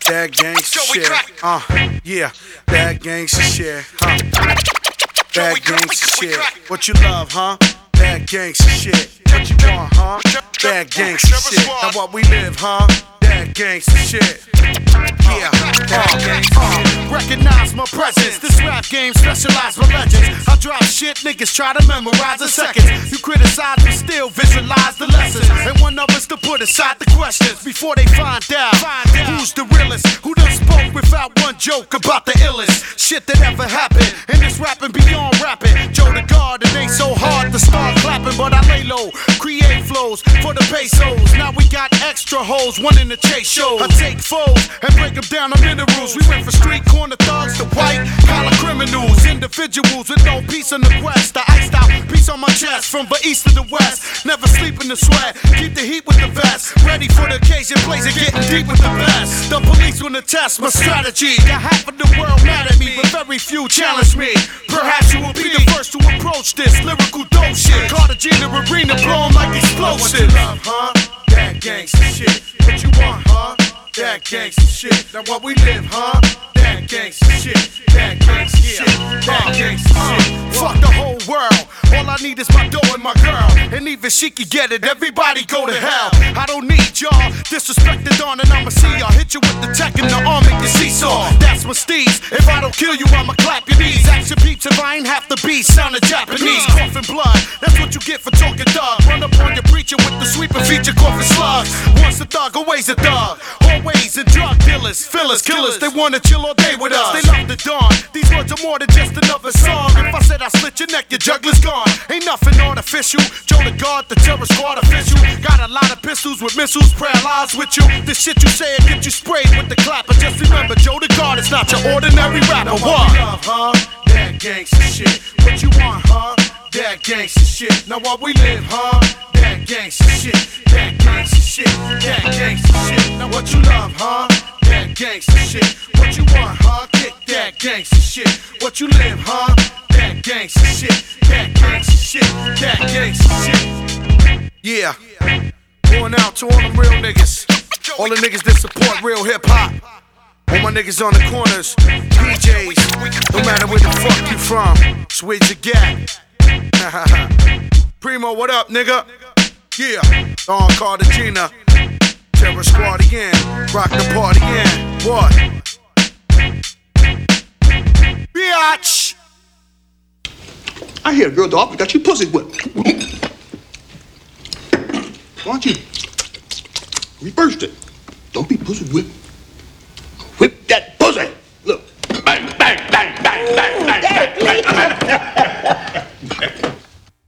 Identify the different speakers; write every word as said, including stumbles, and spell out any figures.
Speaker 1: That gangsta shit. Uh, yeah, that gangsta shit. Huh? That gangsta shit. What you love, huh? That gangsta shit. What you want, huh? That gangsta shit. Now what we live, huh? That gangsta shit. Yeah, that gangsta shit.
Speaker 2: Recognize my presence. This rap game specialized for legends. I drop shit, niggas try to memorize in seconds. You criticize but still visualize the lessons. And one of us to put aside the questions before they find out who's the realest. Who done spoke without one joke about the illest shit that ever happened. And this rapping beyond rapping. Joe the God, it ain't so hard to start clapping, but I lay low, create flows for the pesos. Now we got extra hoes, one in the chase shows. I take foes and break them down to minerals. We went from street corner thugs to white collar criminals, individuals with no peace on the quest. The iced out piece on my chest from the east to the west. Never sleep in the sweat, keep the heat with the vest. Ready for the occasion, blazing, getting deep with the best. The police wanna test my strategy. Got half of the world mad at me, but very few challenge me. Perhaps you will be the first to approach this lyrical dope shit. Cartagena arena blowing like explosives.
Speaker 1: What you love, huh? That gangsta shit. What you want, huh? That gangsta shit. Now what we live, huh? That gangsta shit. That gangsta shit. That gangsta shit.
Speaker 2: Fuck the whole world. All I need is my dough and my girl. And even she can get it. Everybody go to hell. I don't need y'all disrespected on, and I'ma see y'all hit you with the tech in the arm, make you seesaw. That's my steez. If I don't kill you, I'ma clap your knees. Action peeps if I ain't half the beat, sounding Japanese. Coughing blood. That's what you get for talking thug. Run up on your preacher with the sweeper feature, coughing slugs. Once a thug, always a thug. Always a drug dealers, fillers, killers. They wanna chill all day with us. They love the dawn. These words are more than just another song. If I said I slit your neck, your juggler's gone. Ain't nothing artificial. Joe the God, the terror squad official. Got a lot of pistols with missiles, prayer lies with you. The shit you say it get you sprayed with the clapper. Just remember, Joe the God is not your ordinary rapper.
Speaker 1: Now what
Speaker 2: What?
Speaker 1: we love, huh? That gangsta shit. What you want, huh? That gangsta shit. Now what we live, huh? That gangsta shit. That gangsta shit. That gangsta shit. Now what you love, huh? That gangsta shit. What you want, huh? Kick that gangsta shit. What you live, huh? That gangsta shit. That gangsta shit. That gangsta shit. Yeah. Going out to all them real niggas. All the niggas that support real hip hop. All my niggas on the corners, D Js, no matter where the fuck you from, switch the gap. Primo, what up, nigga? Yeah, on Cartagena, Terror Squad again, rock the party again. What? Biatch!
Speaker 3: I hear a girl dog got your pussy whipped. Why don't you reverse it? Don't be pussy whipped. Whip that pussy. Look. Bang, bang, bang, bang, bang, bang, bang, bang, bang.